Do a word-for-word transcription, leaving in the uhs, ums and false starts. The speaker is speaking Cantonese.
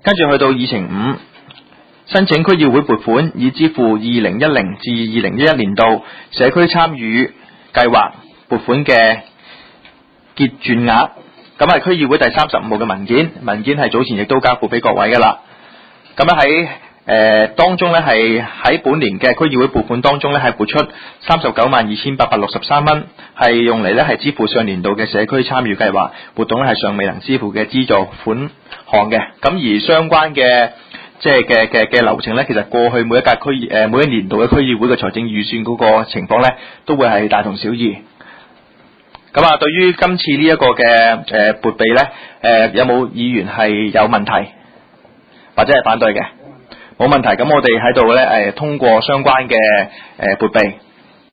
跟住去到議程五，申請區議會撥款以支付二零一零至二零一一年度社區參與計劃撥款嘅結轉額。咁係區議會第三十五號嘅文件，文件係早前亦都交付俾各位㗎啦。咁咧喺誒當中咧係喺本年嘅區議會撥款當中咧係撥出三十九萬二千八百六十三蚊，係用嚟咧係支付上年度嘅社區參與計劃活動咧係尚未能支付嘅資助款項嘅。咁而相關嘅即係嘅嘅嘅流程咧，其實過去每一屆區誒、呃、每一年度嘅區議會嘅財政預算嗰個情況咧，都會係大同小異。咁啊，對於今次呢一個嘅誒撥備咧，誒、呃、有冇議員係有問題或者係反對嘅？冇問題。咁我哋喺度咧誒通過相關嘅誒撥備。